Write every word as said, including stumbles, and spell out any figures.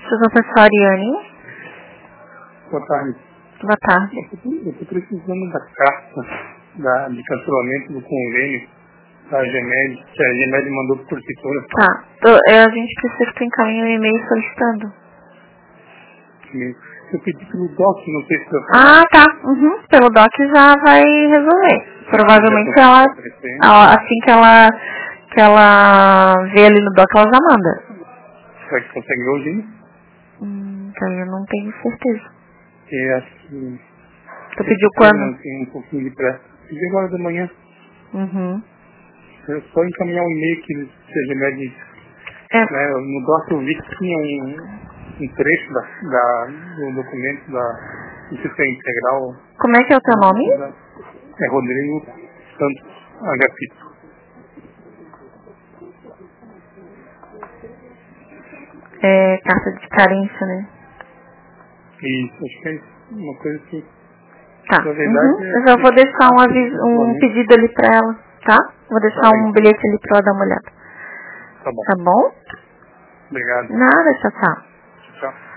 Sou a professora Ariane. Boa tarde. Boa tarde. Eu estou precisando da carta da, de cancelamento do convênio da Gemed, que a Gemed mandou para a corretora. Tá. Eu, a gente precisa que tu encaminhe um e-mail solicitando. Eu pedi pelo D O C, não sei se eu... Ah, tá. Uhum. Pelo D O C já vai resolver. Provavelmente ela, ela, assim que ela, que ela vê ali no D O C, ela já manda. Será que consegue hoje, hein? Hum, então eu não tenho certeza. É, acho que... Tu pediu quando? Tem um pouquinho de pressa. Pedi agora da manhã. Uhum. É só encaminhar um e-mail que a Gemed... É. Né, no D O C eu vi que tinha um, um trecho da, da, do documento da Instituição Integral. Como é que é o teu nome? Da, é Rodrigo Santos Agapito. É carta de carência, né? Isso, acho que é uma coisa assim. Tá. Na verdade, Uhum. é, Eu já vou deixar um, aviso, um pedido ali pra ela, tá? Vou deixar tá um bilhete ali pra ela dar uma olhada. Tá bom. Tá bom? Obrigado. Nada, tchau, tchau. Tchau.